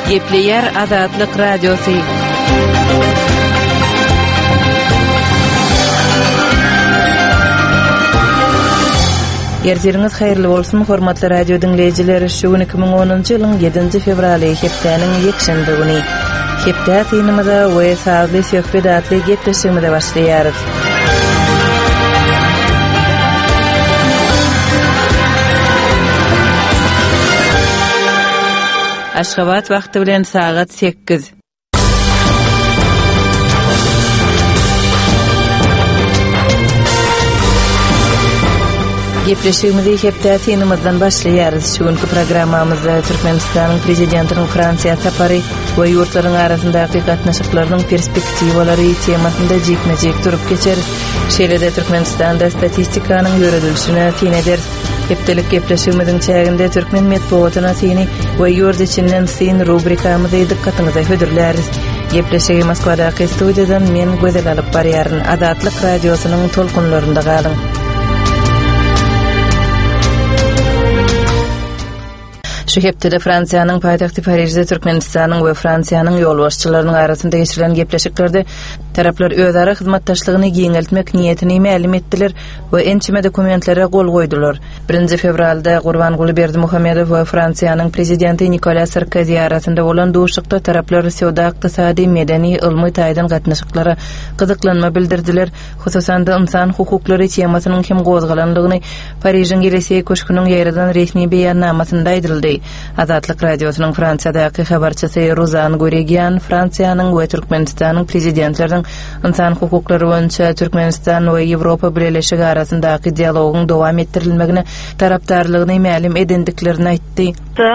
Gepleyer Azatlyk Radiosu. Yerleriniz hayırlı bolsun, hormatly radio dinleyijileri. Şu gün 2010-njy ýylyň 7-nji fevraly hepdeniň ýekşembe güni. Hepde tynymyza we sazly söhbet atly gepleşigimizde başlaýarys. Aşgabat wagty bilen saat 8. Gepleşigimizi hepde tynymyzdan başlaýarys. Şu günkü programmamyzda Türkmenistanyň prezidentiniň Fransiýa sapary we ýurtlaryň arasyndaky gatnaşyklarynyň perspektiwalary temasynda jekmejek durup geçeriz. Şeýlede Türkmenistanda statistikanyň ýöredilişine tineder. Hepdelik gepleşigimiziň çäginde Türkmen medeniýetyna syny we ýurt içinden syn rubrikamyzy dikkatyňyza hödürläris. Gepleşigi Moskwadaky studiýadan men gözel alyp barýaryn. Azatlyk radiosynyň tolkunlarynda galyň. Şu hepde Fransiýanyň paýtagty Parijde Türkmenistanyň we Fransiýanyň ýolbaşçylarynyň arasynda geçirilen gepleşiklerde taraplar özara hyzmatdaşlygyny giňeltmek niýetini ma'lum etdiler we ençime dokumentlere gol goýdular. 1 fevralda Gurbanguly Berdimuhammedow we Fransiýanyň prezidenti Nicolas Sarkozy arasynda bolan duşykda taraplar sowda, ykdysady, medeni, ilmi taýdan gatnaşyklara gyzyklanma bildirdiler. Hususan da insan hukuklary temasynyň hem gozgalanlygyny Parijiň gelesi köşküniň ýerden resmi beýannamasynda aýdyldy. Azatlyk radiosynyň Fransiyadaky habarçysy Rozan Goregian Fransiýanyň we Türkmenistanyň prezidentleriň insan hukuklary boýunça Türkmenistan we Ýewropa birleşigi arasyndaky dialogyň dowam etdirilmegine tarapdarlygyny ma'lum edendiklerini aýtdy.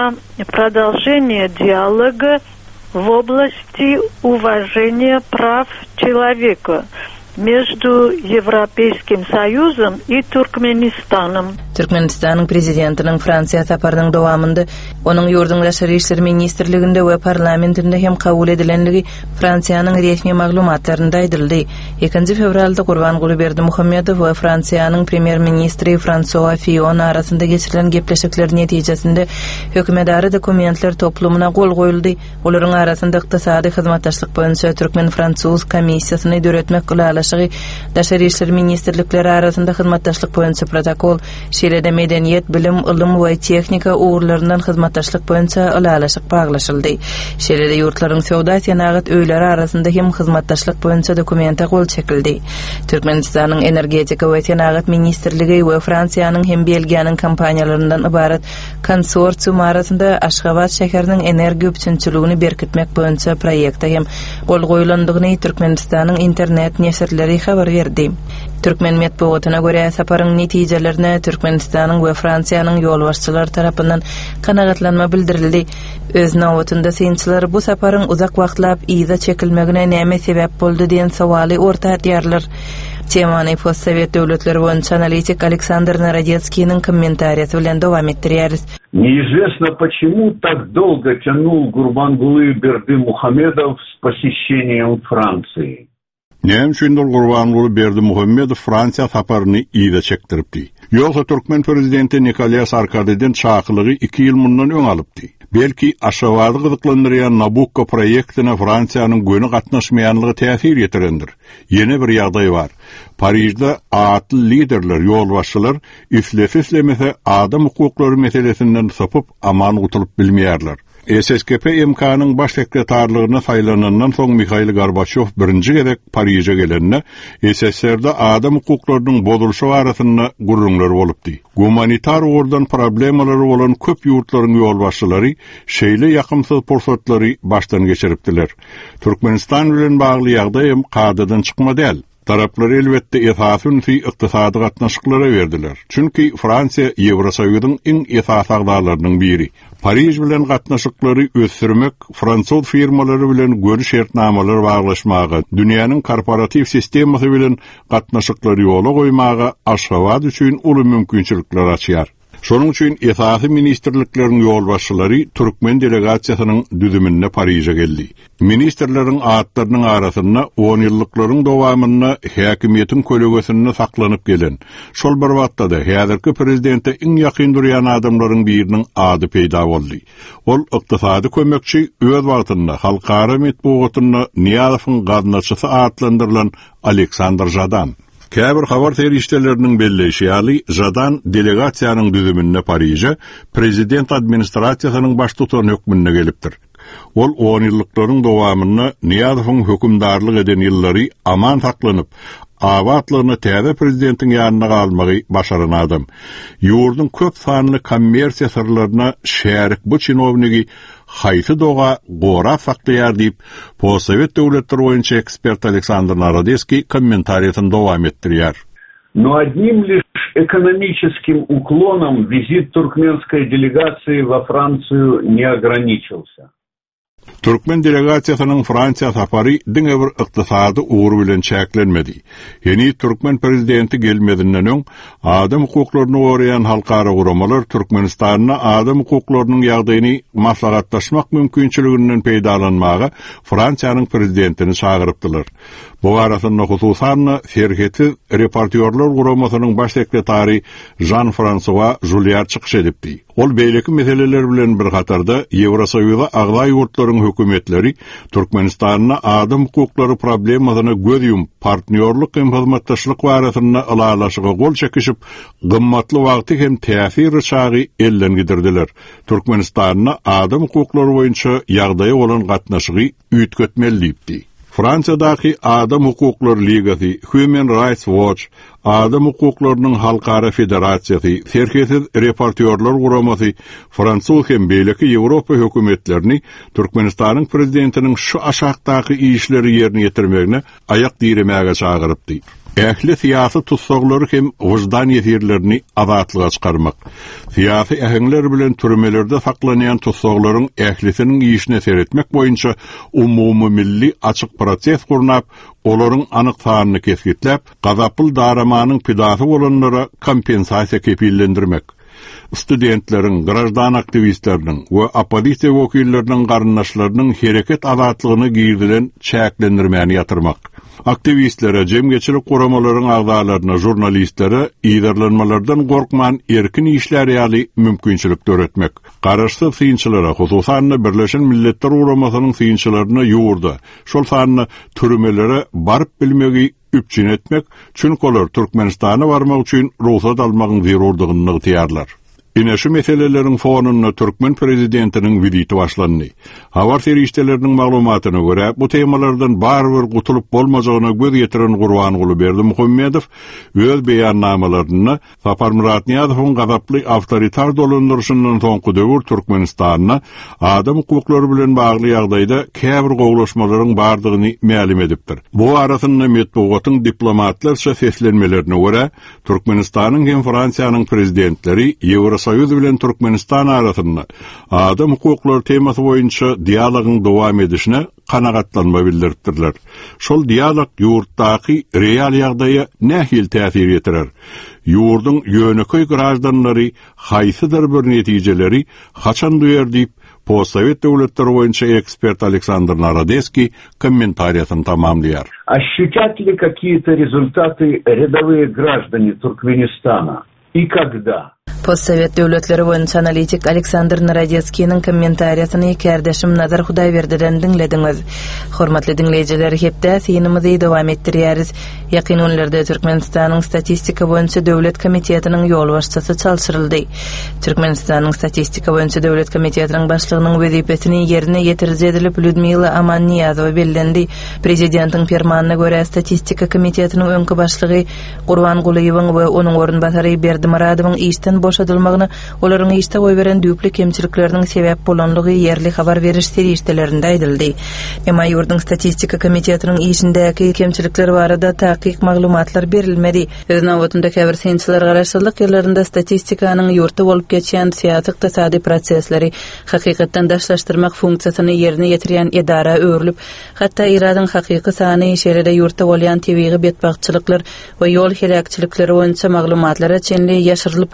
Продолжение диалога в области уважения прав человека между Европейским Союзом и Türkmenistan'ım. Türkmenistanyň prezidentiniň Fransiýa saparynyň dowamynda onuň ýurdun daşary işler ministrliginde we parlamentinde hem kabul edilenligi Fransiýanyň resmi maglumatlarynda aýdyldy. 2 fevralda Gurbanguly Berdimuhammedow we Fransiýanyň premier ministri François Fillon arasynda geçirilen gepleşikler netijesinde hökümetdary dokumentler toplumuna gol goýuldy. Olaryň arasynda ykdysady hyzmatdaşlyk boýunça Türkmen-Fransuz komissiýasyny döretmek gulalaşygy, daşary işler ministrlikleri arasynda hyzmatdaşlyk boýunça protokol, şeýlede medeniýet, bilim, ilim we tehnika uğurlaryndan hyzmatdaşlyk boýunça ulalaşyk baglaşyldy. Şeýlede ýurtlaryň sowda senagat öýleri arasynda hem hyzmatdaşlyk boýunça dokumenta gol çekildi. Türkmenistanyň energetika we senagat ministrligi we Fransiýanyň hem Belgiýanyň kompaniýalaryndan ibaret konsorsium arasynda Aşgabat şäheriniň energiýa üçinçiligini berkitmek boýunça proýekte hem gol goýulandygyny Türkmenistanyň internet näşrleri habar berdi. Türkmen medeniýetyna görä saparyň netijelerini Türkmenistanyň we Fransiýanyň ýolbaşçylary tarapyndan kanagatlanma bildirildi. Öz nawatynda synçylar bu saparyň uzak wagtlap iýza çekilmegine näme sebäp boldy diýen sowaly orta edýärler. Temany postsovet döwletleri boýunça analitik Aleksandr Narodetskiň kommentariýasy bilen dowam etdirýäris. Неизвестно, почему так долго тянул Гурбангулы Бердимухамедов с посещением Франции. Näme şundol Gurbanguly Berdimuhammedow Fransiýa saparyny iýde çekdiripdi. Ýogsa Türkmen prezidenti Nicolas Sarkozy'den çakylygy 2 ýyl mundan öň alypdy. Belki aşawady gyzyklandyrýan Nabucco proýektine Fransiýanyň göni gatnaşmaýanlygy täsir ýetirendir. Ýene bir ýagdaý bar. Parijde atly liderler, ýolbaşçylar islemese adam hukuklary meselesinden sapyp aman gutulyp bilmeýärler. SSKP MK'nın baş sekretarlığına saylanandan soň Mikhail Gorbaçov birinci gerek Parij'e gelenine SSR'de adam hukuklarının bozuluşu arasında gurrunlar bolupdy. Humanitar uğurdan problemleri olan köp ýurtlaryň ýolbaşçylary şeýle ýakymsyz pursatları baştan geçiripdiler. Türkmenistan bilen bagly ýagdaýym kadadan çykma däl. Taraplar elbette esasyn ykdysady gatnaşyklara berdiler. Çünki Fransiýa Ýewrosoýuzyň iň esas agdalarynyň biri. Parij bilen gatnaşyklary ösürmek, Fransuz firmalary bilen görüş şertnamalary baglaşmaga, dünýäniň korporativ sistemasy bilen gatnaşyklary ýola goýmaga Aşgabat üçin uly mümkinçilikler açýar. Şonuň üçin esasy ministrlikleriň ýolbaşçylary türkmen delegatsiýasynyň düzümine Paryja geldi. Ministrleriň atlarynyň arasynda 10 ýyllyklaryň dowamyna häkimiýetiň kölegesinde saklanyp gelen, şol bir wagtda häzirki prezidente iň ýakyn durýan adamlaryň biriniň ady peýda boldy. Ol ykdysady kömekçi öz wagtynda halkara metbuatynda Niýazowyň gadnaçysy atlandyrylan Aleksandr Jadan. Käbir habar terişlerinin belleşýäli Jadan delegasiýanyň düzümine Paryja prezident administrasiýasynyň baş tutan hökmüne gelipdir. Ol 10 ýyllyklaryň dowamyna Niýazowyň hökümdarlyk eden ýyllary aman saklanyp, awatlygyny täze prezidentiň ýanyna galmagy başaran adam. Ýurdun köp sanly kommersiýa sırlaryna şärik bu çinownigi haýsy doga gora saklaýar diýip, Possovet döwletleri boýunça ekspert Aleksandr Narodeski kommentariýasyny dowam etdirýär. Но одним лишь экономическим уклоном визит туркменской делегации во Францию не ограничился. Türkmen delegasiýasynyň Fransiýa sapary diňe bir ykdysady ugur bilen çäklenmedi. Yeni Türkmen prezidenti gelmedinden öň adam hukuklaryny goraýan halkara guramalar Türkmenistanyna adam hukuklarynyň ýagdaýyny maslahatlaşmak mümkinçiliginden peýdalanmagy Fransiýanyň prezidentini çagyrypdylar. Bu arasynda hususan serhetiz reportýorlar guramasynyň baş sekretary Jean-François Julliard çykyş edipdi. Ol beýleki meseleler bilen bir gatarda Ýewrosoýuza agly ýurtlaryň hökümetleri Türkmenistanyna adam hukuklary problemasyna göz ýumyp partnerlik hem hyzmatdaşlyk barasynda alalaşyga gol çekişip gymmatly wagty hem täsir çagy elden gidirdiler. Türkmenistanyna adam hukuklary boýunça ýagdaýy bolan gatnaşygy üýtgetmeli diýipdi. Fransiyadaky Adam Hukukları Ligasy, Human Rights Watch, Adam Hukuklarynyň Halkara Federasiýasy, serhetiz reportýorlar guramasy, Fransuz hem beýleki Ýewropa hökümetlerini Türkmenistanyň prezidentiniň şu aşakdaky işleri ýerine ýetirmegine ayak diýremäge çagyrypdy. Ähli siyasi tutsaglary hem wyjdan ýetirlerini azatlyga çykarmak. Siyasi ähliler bilen türmelerde saklanýan tutsaglaryň ählisiniň işine seretmek boýunça umumy milli açyk proses gurnap, olaryň anyk sanyny kesgitlep, gazapyl daramanyň pidasy bolanlara kompensasiýa kepillendirmek. Studentleriň, grajdan aktivistleriniň we opozisiýa wekilleriniň garyndaşlarynyň hereket azatlygyny girdilen çäklendirmäni ýatyrmak. Aktivistlere, jemgeçilik guramalaryň agdalaryna, jurnalistlere ýerlenmelerden gorkman erkin işler ýaly mümkinçilik töretmek. Garaşsyz synçylara, hususan Birleşen Milletler Guramasynyň synçylaryna ýurda, şol sanyny türmelere baryp bilmegi üpçün etmek, çünki olar Türkmenistana barmak üçin ruhsat almagyň zerurdygyny ýaýarlar. Ine şu meselelerin fonunda Türkmen prezidentinin viziti başlandy. Habar terişlerinin maglumatyna görä, bu temalardan barbyr gutulup bolmajagyna göz ýetiren Gurbanguly Berdimuhammedow öz beýannamalaryny Sapar Murat Niýazowyň gazaply awtoritar dolandyrşyndan soňky döwür Türkmenistanyna adam hukuklary bilen bagly ýagdaýda käbir gowlaşmalaryň bardygyny ma'lum edipdir. Bu arasynda metbuatyň diplomatlarça seslenmelerini görä, Türkmenistanyň hem Fransiýanyň prezidentleri Ýewrosoýuz bilen Türkmenistan arasynda adam hukuklary temasy boýunça dialogyň dowam edişine kanagatlanma bildiripdirler. Şol dialog ýurtdaky real ýagdaýa nähil täsir ýetirer. Ýurdun ýöneköy grajdanlary haýsydyr bir netijeleri haçan duýar diýip Possovet döwletleri boýunça ekspert Aleksandr Narodeski kommentariýasyny tamamlaýar. Ощутят ли какие-то результаты рядовые граждане Туркменистана? И когда? Possovet döwletleri boýunça analitik Aleksandr Narodeskiň kommentariýasyny kärdeşim Nazar Hudaýberdilen dinlediňiz. Hormatly dinleýijiler, hepde synymyzy dowam etdirýäris. Ýakyn günlerde Türkmenistanyň statistika boýunça döwlet komitetiniň ýolbaşçysy çalşyryldy. Türkmenistanyň statistika boýunça döwlet komitetiniň başlygynyň wezipesini ýerine ýetirje edilip Lyudmila Amaniýazowa bellendi. Prezidentiň fermanyna görä statistika komitetiniň öňkü başlygy Gurbangulyň we onuň orunbasary Berdimuradowyň işten boşadylmagyny, olaryň işde goý beren düýpli kemçilikleriniň sebäp bolanlygy ýerli habar beriş serişdelerinde aýdyldy. Emma ýurdun statistika komitetiniň işindäki kemçilikler barada taýyk maglumatlar berilmedi. Öz nawatynda käbir synçylar garaşsyzlyk ýerlerinde statistikaның ýurtda bolup geçýän syýasy ykdysady prosesleri hakykatdan daşlaşdyrmak funksiýasyny ýerine ýetirýän edara öwrülip, hatda iradyň hakyky sany şeýlede ýurtda bolýan tebigy betbagçylyklar we ýol helakçylikleri boýunça maglumatlara çenli ýaşyrylyp gelinen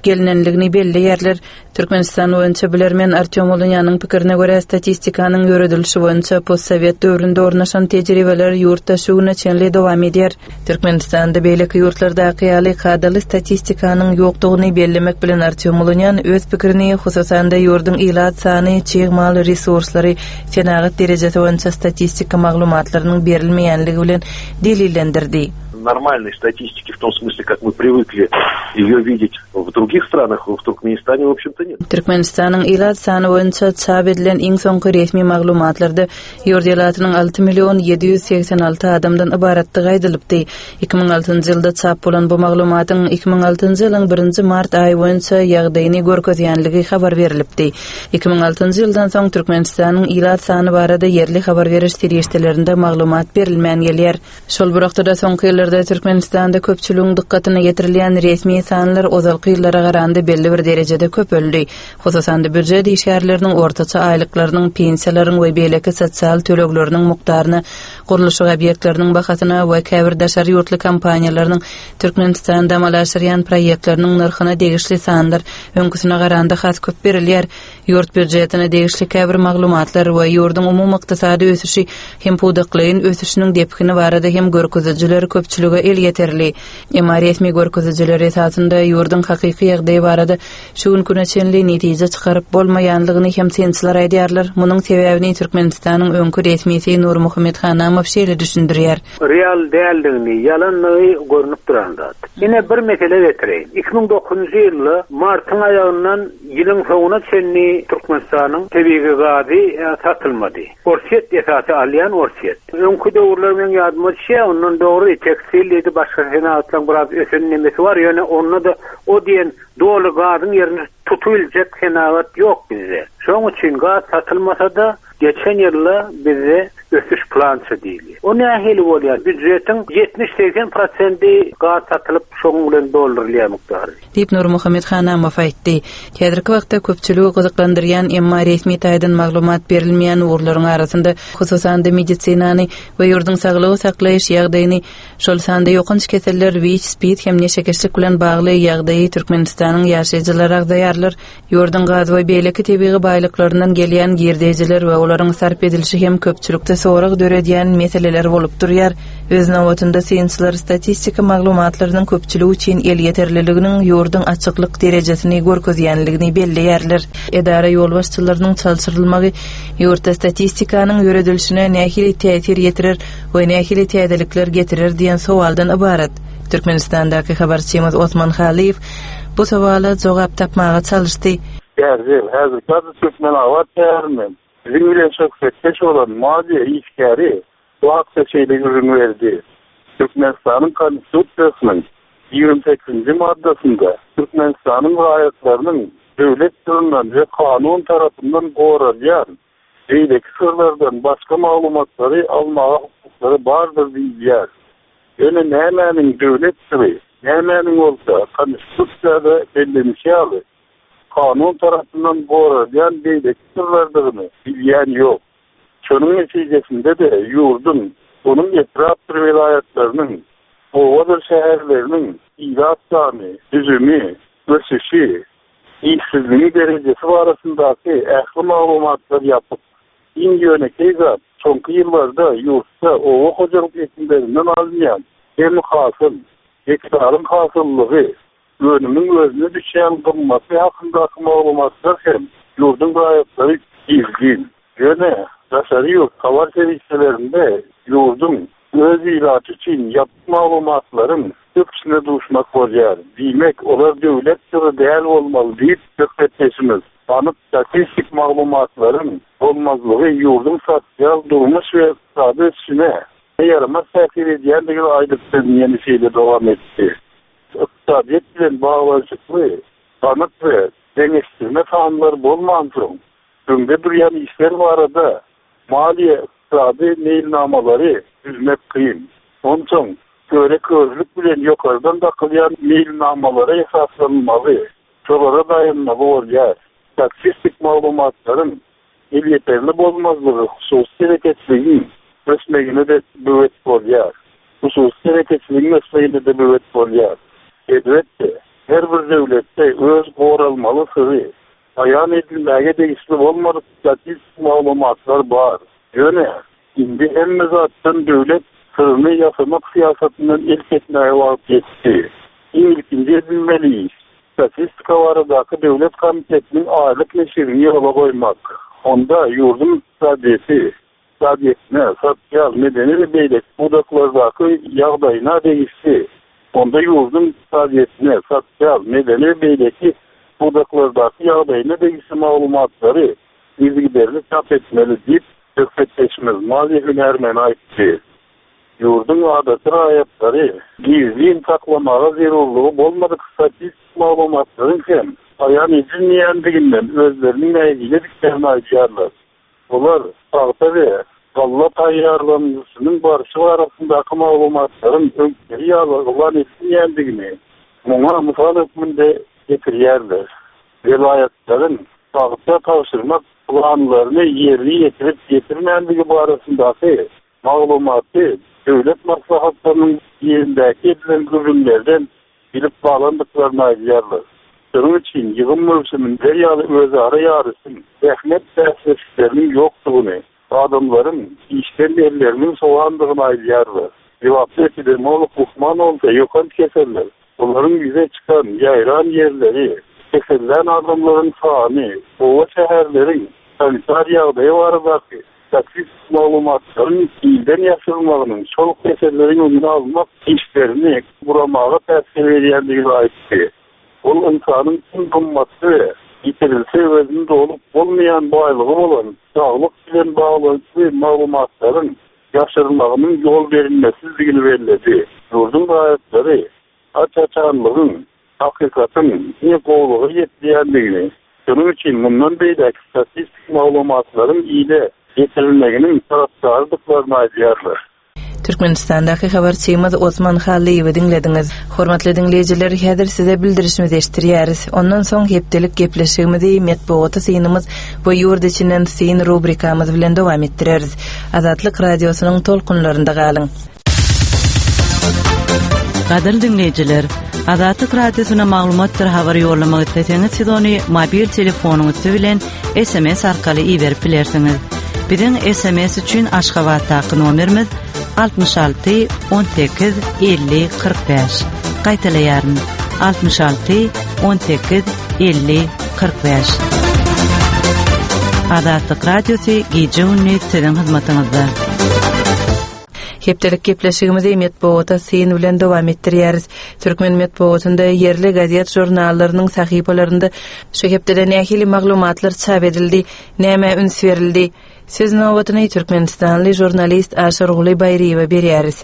ekenligini belli yerler. Türkmenistan boýunça bilermen Artyom Olanyanyň pikirine görä statistikanyň ýöredilişi boýunça postsovet döwründe ornaşan tejribeler ýurtda şuňa çenli dowam edýär. Türkmenistanda beýleki ýurtlarda ýaly kadaly statistikanyň ýokdugyny bellemek bilen Artyom Olanyan öz pikirini hususan da ýurdun ilat sany, çygmal resurslary, fenagat derejesi boýunça statistika maglumatlarynyň berilmeýänligi bilen delillendirdi. Нормальной статистики в том смысле, как мы привыкли ее видеть в других странах, в Туркменистане, в общем-то, нет. Türkmenistan'ın ilat sany boýunça çap edilen iň soňky resmi maglumatlarda ýurt ýylatynyň 6.786 adamdan ibaratdygy aýdylypdy. 2006-njy ýylda çap bolan bu maglumatyň 2006-njy ýylyň 1-nji mart aýy boýunça ýagdaýyny görkezýänligi habar berilipdi. 2006-njy ýyldan soň Türkmenistanyň ilat sany barada yerli habar beriş serýeşdelerinde maglumat berilmän gelýär. Şol burakda da soňky Türkmenistanda köpçülüğün dikkatine getirilýän resmi sanlar ozalky ýyllara garanda belli bir derejede köpöldi. Hususan da büdjet işgärleriniň ortaça aýlyklarynyň, pensiýalaryň we beýleki sosial tölegleriniň mukdaryny, guruluş obýektleriniň bahasyna we käbir daşary ýurtly kompaniýalarynyň Türkmenistanda amalaşdyrýan proýektleriniň narhyna degişli sanlar öňküsine garanda has köp berilýär. Ýurt büdjetine degişli käbir maglumatlar we ýurdun umumy ykdysady ösüşi hem pudaklaryň ösüşiniň depkini barada hem görkezijler köpçülüge el yeterli. Emma resmi görkezijler esasında ýurdun hakyky ýagdaýy barada şu günküne çenli netije çykaryp bolmaýanlygyny hem sensler aýdýarlar. Munyň sebäbini Türkmenistanyň öňkü resmisi Nur Muhammed Hanamow şeýle düşündirýär. Real däldigini, ýalanlygy görnüp durandat. Ýene bir mesele getireyim. 2009-njy ýyly martyň aýagyndan ýylyň soňuna çenli Türkmenistanyň tebigi gady satylmady. Orsiýet esasy alýan orsiýet. Öňkü döwürler men ýadyma düşýär, ondan dogry tekstildi başga senatlaryň biraz ösenlemesi var. Ýöne onda da o diýen dolu gadyň ýerini tutulyjak senagat ýok bizde. Şoň üçin gaz satylmasa da geçen ýylla bize ösüş plançy diýilýär. O nähili bolýar? Büdjetiň 70-80% gaz satylyp şoň bilen doldurulýar mukdary. Diýip Nur Muhammed Hanamow aýtdy. Häzirki wagtda köpçüligi gyzyklandyrýan emma resmi taýdan maglumat berilmeýän urlaryň arasynda hususan da medisinany we ýurdun saglygy saklaýyş ýagdaýyny, şol sanda ýokynç keseller, WIC, SPID hem neşekeşlik bilen bagly ýagdaýy Türkmenistanyň ýaşaýjylary agdaýarlar. Ýurdun gaz we beýleki tebigi baýlyklaryndan gelýän girdejiler we olaryň sarp edilişi hem köpçülükde sorak döredýän meseleler bolup durýar. Öz nawatynda sensler statistika maglumatlarynyň köpçüligi üçin el yeterliliginiň ýurdun açyklyk derejesini görkezýänligini belleýärler. Edara ýolbaşçylarynyň çalşyrylmagy ýurtda statistikanyň ýöredilişine nähili täsir ýetirer we nähili täzelikler getirir diýen sowaldan ibarat. Türkmenistandaky habarçymyz Osman Haliýew bu sowala jogap tapmaga çalışdy. Häzir gazy Türkmen awat täärmen. Bizim bilen çok fetkeş olan maliye işgari bu hakta şeyle ürün verdi. Türkmenistan'ın konstitusiyasının 28. maddasında Türkmenistan'ın gayetlerinin devlet tarafından ve kanun tarafından korunyan beýleki sırlardan başka maglumatları almağa hukukları bardır diýýär. Ýöne nämäniň devletleri, nämäniň bolsa konstitusiyada bellenişýär. Kanun tarafından korunyan beýleki sırlardygyny bilýän ýok. Şonuň netijesinde de ýurdun, onun etraf vilayetleriniň, owalar şäherleriniň ilat sany, düzümi, ösüşi, işsizligi derejesi barasyndaky ähli maglumatlar ýapyp, ýönekli zat soňky ýyllarda ýurtda owa hojalyk ekinlerinden alınýan hem hasıl, hektarın hasıllygy, önümün özüne düşen kımması hakkındaki maglumatlar hem yurdun gayetlari ilgin. Yöne, daşary yurt havar servislerinde yurdun öz ilatı için yapıp maglumatların köpüsüne duşmak bolýar. Diýmek, olar devlet sırrı däl bolmaly diýip söhbetleşimiz. Anıp statistik maglumatların olmazlığı yurdun sosial durmuş ve iqtisadi ösüşine yaramaz täsir edýändigi aýdypdy ýeni şeýle dowam etdi. İqtisadiyet bilen bağlanşykly, tanık ve deňeşdirme taamlary bolman soň, öňde durýan işler barada maliýe iqtisady meýilnamalary düzmek kıyın. Onun için göre közlük bilen ýokardan dakylýan meýilnamalary esaslanmaly, şolara dayanmaly bolýar. Statistik maglumatlaryň el yeterli bolmazlygy hususy hereketçiligiň ösmegine de böwet bolýar. Hususy hereketçiligiň ösmegine de böwet bolýar. Elbetde, her bir devlette öz qoralmalı sırrı, ayan edilmäge degisli bolmadyk statistik maglumatlar bar. Ýöne, indi hemme zatdan devlet sırrını ýasamak siýasatynyň ilk etmäge wagt ýetdi. İlkinji bilmeliyiz. Statistika baradaky devlet komitetiniň aýlyk neşrini ýola goýmak. Onda ýurdun iqtisadiyetine, sosial, medeni we beýlek budaklardaky ýagdaýyna degişdi. Onda ýurdun iqtisadiyetine, sosial, medeni we beýleki budaklardaky ýagdaýyna degişli maglumatlary bilgilerini çap etmeli diýip söhbetleşmez. Mazi hünermen aýtdy. Ýurdun adaty aýatlary gizlin saklamaga zerurlugy bolmadyk statistik maglumatlaryň hem aýan edilmeýändiginden özleriniň näýile diklerini aýdýarlar. Olar sagta we galla taýýarlanmasynyň barşy arasyndaky maglumatlaryň öňkeri ýalylan edilmeýändigini muňa mysal hükmünde getirýärler. Vilayatlaryň sagta taşyrmak planlaryny ýerli ýetirip getirmänligi barasyndaky maglumaty devlet maslahatlarının yerindeki edilen görünlerden bilip bağlandıklarını aýdýarlar. Şonuň üçin ýygyn mövsüminde ýaly özara ýarysyn, rahmet täsirçileriniň ýokdugyny, adamlaryň işden elleriniň soğandygyny aýdýarlar. Jogaply epidemiolog Uhman olsa ýokan keseller. Olaryň ýüze çykan ýaýran ýerleri, kesellen adamlaryň sany, owa şäherleriň sanitar ýagdaýy baradaky statistik maglumatlaryň ilden ýaşyrylmagynyň şol kesellerin önüni almak işlerini buramaga täsir berýändigini aýtdy. Ol insanyň tüm gymmaty ýitirilse özüni dolup bolmaýan baýlygy bolan saglyk bilen baglanşy maglumatlaryň ýaşyrylmagynyň ýol berilmesizligini bellädi. Ýurdun aýatlary açaçanlygyň hakykatyn ýegowlugy ýetdiýändigini, şonuň üçin mundan beýleki statistik maglumatlaryň ýyly getirilmeginin taraftardıklarını aýdýarlar. Türkmenistandaky habarçymyz Osman Haliýewi dinlediňiz. Hormatly dinleýijiler, häzir size bildirişimizi eşdirýäris. Ondan soň hepdelik gepleşigimizi medeniýet synymyz we ýurt içinden syn rubrikamyz bilen dowam etdireriz. Azatlyk radiosynyň tolkunlarynda galyň. Gadyr dinleýijiler, Azatlyk radiosyna maglumatlar habar ýollamak isteseňiz siz ony mobil telefonuňyz bilen SMS arkaly iýerip bilersiňiz. Biziň SMS üçin Aşgabatdaky nomerimiz 66 18 50 45. Gaýtalaýaryn 66 18 50 45. Azatlyk radiosy gije gündüz sizin hyzmatyňyzda. Hepdelik gepleşigimizi medeniýet syn bilen dowam etdirýäris. Türkmen medeniýetinde yerli gazet jurnallarynyň sahypalarynda şu hepdede nähili maglumatlar çap edildi, näme üns berildi. Siz nowatyny Türkmenistanly jurnalist Aşar Guly Bayriýewe berýäris.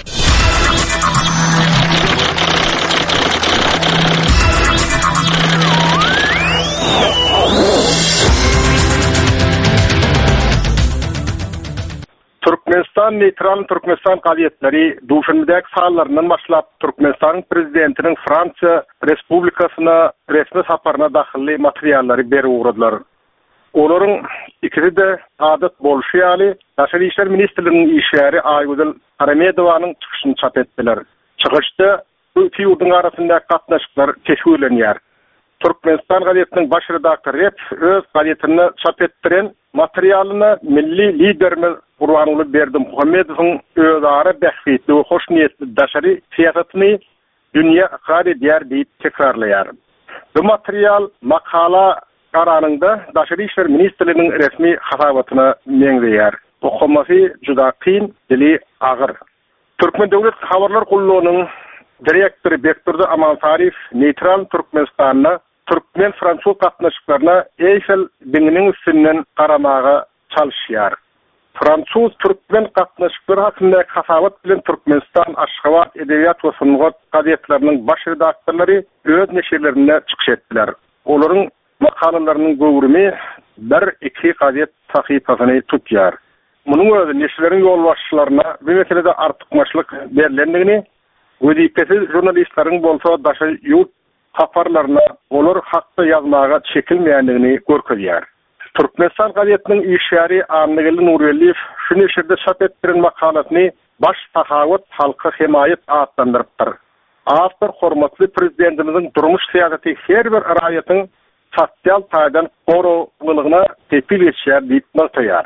Türkmenistan neytral Türkmenistan gazetleri duşundaki sahalarından başlap Türkmenistan prezidentinin Fransa Respublikasyna resmi saparına daxilli materialleri beri uğradılar. Olaryň ikisi de adat bolşy ýaly Daşary işler ministrliginiň işgäri Aýgüzel Aramedowanyň çykyşyny çap etdiler. Çykyşda iki ýurdun arasyndaky gatnaşyklar teşwirlenýär. Türkmenistan gazetiniň baş redaktory öz gazetini çap etdiren materialyny milli liderimiz Gurbanuly Berdimuhammedowyň özara bähsitli we hoş niýetli daşary siýasatyny dünýä iqrar edýär diýip tekrarlaýar. Bu material makala Karanında Daşary işler ministrliginiň resmi hasabatyna meňzeýär. Okumasy juda kyn, dili agyr. Türkmen döwlet habarlar gullugynyň direktory Bekturdy Amansarif neytral Türkmenistanyna Türkmen Fransuz gatnaşyklaryna Eiffel diňiniň üstünden garamaga çalyşýar. Fransuz Türkmen gatnaşyklary hakynda hasabat bilen Türkmenistan Aşgabat edebiyat we sungat gazetleriniň baş redaktorlary öz neşirlerine çykyş etdiler. Olaryň makalalarının gowrumy bir-iki gazet sahypasyny tutýar. Munyň özü neşirleriň ýolbaşçylaryna bu meselede artykmaçlyk berilendigini, wezipesiz jurnalistleriň bolsa daşy ýurt habarlaryna olar hakda ýazmaga çekilmeýändigini görkezýär. Türkmenistan gazetiniň işgäri Amnegeli Nurelliýew şu neşirde çap etdiren makalasyny baş tahawut halky himayet adlandyrypdyr. After hormatly prezidentimizin durmuş siyaseti her bir raýatyň sosial taýdan goruglygyna tepil etýär diýip tayar.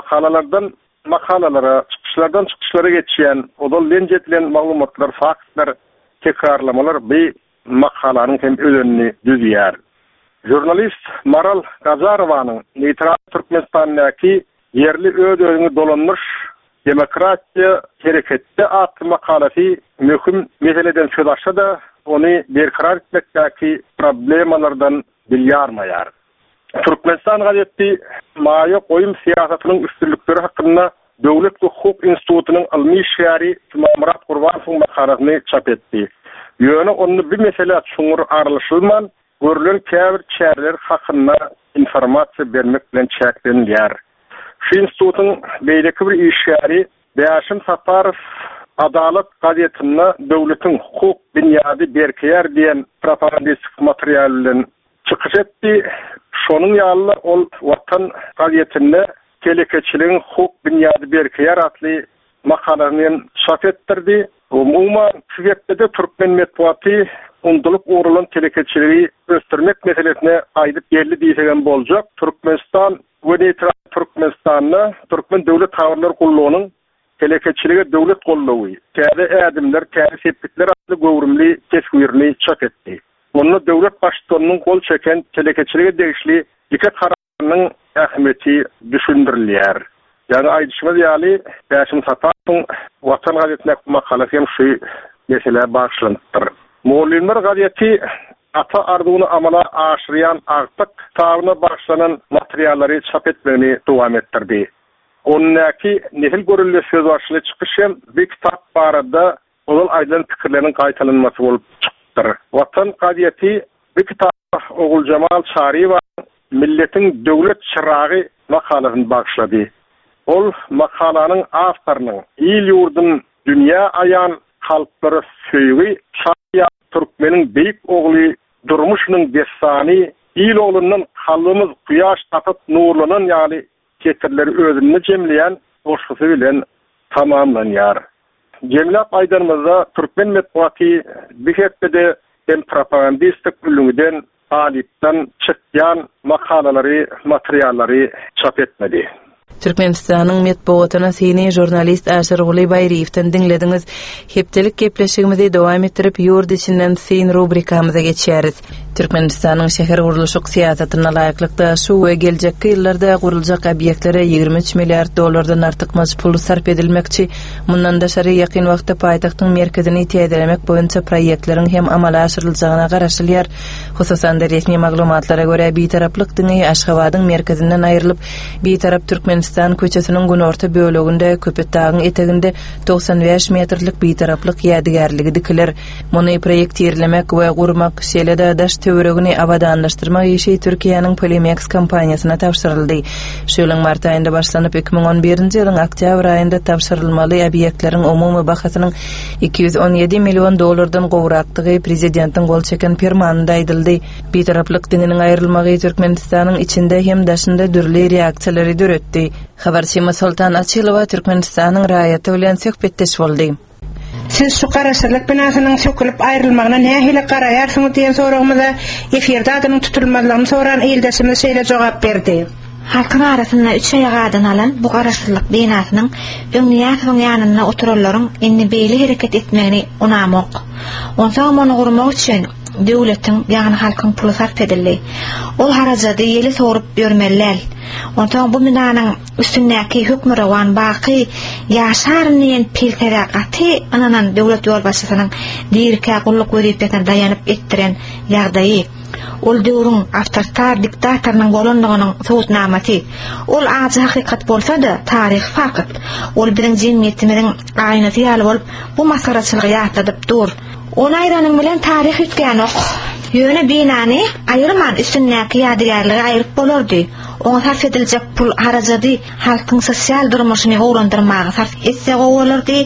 Makalalara, çıkışlara geçýän, odal lenjetilen maglumatlar, faktlar, tekrarlamalar bu makalanyň hem öňünde düzýär. Jurnalist Maral Gazarowanyň Neytral Türkmenistan'daki yerli ödöňü dolanmış demokratiya hareketde adlı makalası mühim meseleden söz açsa da onu berkarar etmekteki problemalardan bilýärmeýär. Türkmenistan gazeti maýa goýum siýasatynyň üstünlikleri hakkında Döwlet Hukuk Institutunyň ilmi şäheri Murat Gurbanowyň makalasyny çap etdi. Ýöne onu bir mesele çuňur aralşylman görülen käbir çäreler hakkında informasiýa bermek bilen çäklenýär. Şu institutun beýleki bir işgäri Bäşim Saparow Adalet gazetinde döwletiň hukuk bünyady berkeýär diýen propagandistik material bilen çykyş etdi. Şonuň ýaly ol Watan gazetinde telekeçiliğin hukuk bünyady berkeýär atly makalanyny çap etdirdi. Umuman süýetde de Türkmen medeniýeti undulup uğrulan telekeçiliği östürmek meselesine aýdyp yerli diýsegen boljak. Türkmenistan we Neytral Türkmenistan'da Türkmen Döwlet Habarlar Gullugynyň telekeçiligi döwlet gollawy, täze ädimler, täze sepetler atly gowrumly teswirini çap etdi. Onu döwlet başçylygynyň gol çeken telekeçiligi degişli iki kararnyň ähmiýeti düşündirilýär. Yani aýdyşymyz ýaly Bäşim Saparowyň Watan gazetindäki makalasy hem şu mesele bagşlandyr. Moğollar gazeti ata arzuwuny amala aşyrýan artyk tabyna başlanan materiallary çap etmegini dowam etdirdi. Onnaki nehil görülýär söz başly çykyşym bir kitap barada ol aýdan pikirleriň gaýtalanmasy bolup çykdyr. Watan gazeti bir kitap Ogul Jamal Çariýew milletiň döwlet çyragy makalasyny bagşlady. Ol makalanyň awtorynyň il ýurdun dünýä aýan halklary söýgi Çariýew Türkmeniň beýik ogly durmuşynyň desany il oglundan halymyz quýaş tatyp nurlanan ýaly ketirleri özünü jemleýän oşgusy bilen tamamlanýar. Jemlap aýdarmyzda Türkmen medeniýeti bir hepde hem propagandistik ülümden alypdan çykýan makalalary, materiallary çap etmedi. Türkmenistanyň medeniýetyna seni jurnalist Aşyr Guly Baýryewden dinlediňiz. Hepdelik gepleşigimizi dowam etdirip ýurt içinden sen rubrikamyza geçýäris. Türkmenistanyň şäher gurulşy siýasatyna laýyklykda şu we geljekki ýyllarda guruljak obyektlere 23 milliard dollardan artyk pul sarf edilmekçi. Mundan daşary ýakyn wagtda paýtagtyň merkezini täzelemek boýunça proýektleriň hem amala aşyryljagyna garaşylýar. Hususan da resmi maglumatlara görä bitaraplyk diňi Aşgabatyň merkezinden aýrylyp bitarap Türkmenistan köçesiniň günorta böleginde Köpetdagyň eteginde 95 metrlik bitaraplyk ýadygarlygy dikiler. Muny proýekt ýerlemek we gurmak şeýle daş töweregini abadanlaşdyrmak işi Türkiýanyň Polymex kompaniýasyna tapşyryldy. Şu ýylyň mart aýynda başlanyp 2011-nji ýylyň oktyabr aýynda tapşyrylmaly obyektleriň umumy bahasynyň 217 million dollardan gowrakdygy prezidentiň gol çeken fermanynda aýdyldy. Bitaraplyk diňiniň aýrylmagy Türkmenistanyň içinde hem daşynda dürli reaksiýalary döretdi. Habarçy Sultan Açylowa Türkmenistanyň raýaty bilen söhbetdeş boldy. Siz şu garaşlyk binasynyň sökülip aýrylmagyna nähili garaýarsyňyz diýen soragymyza efirde adynyň tutulmalygyny soran ýyldaşymyz şeýle jogap berdi. Halkyň arasynda 3 aýagadan alan bu garaşlyk binasynyň öňýäkiň ýanyna oturarlaryň indi beýle hereket etmegini unamak. Onsoň muny gurmak üçin döwletiň ýagny halkyň puly sarf edildi. Ol harajady ýeli sorup bermeler. Onsoň bu binanyň üstündäki hökm rawan baky ýaşarnýan pilteraqaty ananan döwlet ýolbaşçysynyň dirkä gulluk wezipetine daýanyp etdiren ýagdaýy. Ol döwrüň awtoritar diktatornyň bolandygynyň sowutnamaty. Ol azy hakykat bolsa-da taryh fakat. Ol biziň jemgyýetimiziň aýnaty ýaly bolup bu masaraçylygy ýatladyp dur. Ona aýranyň bilen taryh ýetgen ok. Ýöne binany aýyrman üstündäki ýadygarlygy aýryp bolardy. Oňa sarf ediljek pul harajady halkyň sosial durmuşyny gowrandyrmagy sarf etse gowulardy.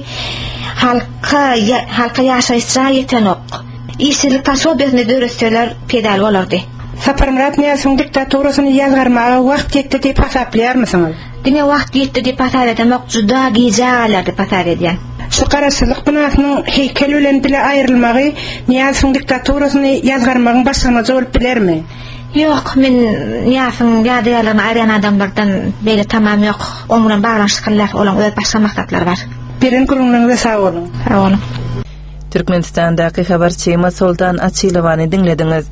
Halka ýaşaýyşa ýeten ok. İşçilik taşobyasynda döretseler pedal bolardy. Saparmurat Niýazowyň diktaturasyny ýazgarmaga wagt ýetdi diýip hasaplarmysyňyz? Diňe wagt ýetdi diýip hasap etmek juda giýjal diýip hasap edýän. şu garaşsyzlyk binasynyň heykeli bilen bile aýrylmagy Niýazyň diktaturasyny ýazgarmagyň başlamagy bolup bilermi? Yok, men Niýazyň ýadyýarlaryny aýran adamlardan beýle tamam yok. Oň bilen baglanşyklar, olan öz başga maksatlar bar. Birin gurulňyňyza sag bolun. Sag bolun. Türkmenistan'daki habarçy Sultan Açylowany dinlediňiz.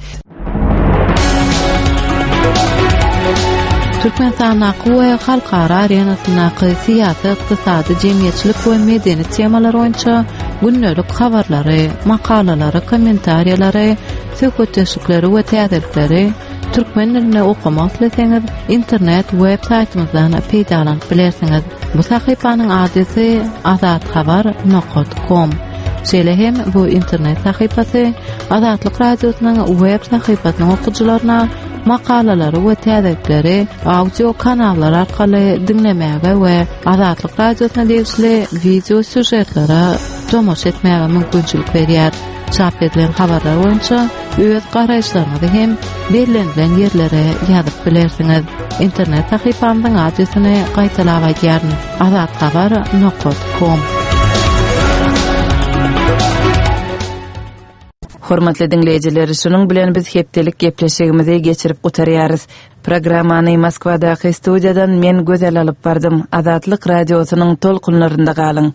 Türkmenistan aqwa halkara arenasynaky syýasy, ykdysady, jemgyýetçilik we medeniýet temalar boýunça günnelik habarlary, makalalary, kommentariýalary, söhbetleşikleri we täzelikleri türkmen dilinde okumak ileseňiz internet web saytymyzdan peýdalanyp bilersiňiz. Bu sahypanyň adresi azathabar.com. Şeýle hem bu internet sahypasy Azatlyk radiosynyň web sahypasynyň okuwçylaryna makalalary we täzelikleri audio kanallar arkaly dinlemäge we Azatlyk radiosyna degişli video süjetlere tomoş etmäge mümkinçilik berýär. Çap edilen habarlar boýunça öz garaýşlaryňyzy hem berilen ýerlere ýazyp bilersiňiz. İnternet sahypamyň adresyny gaýtalap aýdýaryn: azathabar.com. Hormatly dinleýijiler, şunuň bilen biz hepdelik gepleşigimizi geçirip gutarýarys. Programmany Moskwadaky studiýadan men gözel alyp bardym. Azatlyk radiosynyň tolkunlarynda galyň.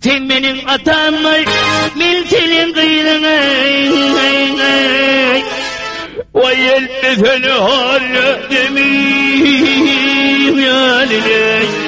Sen benim atamay, miltenin kıyılına. Vay el efeni halle demeyim yani.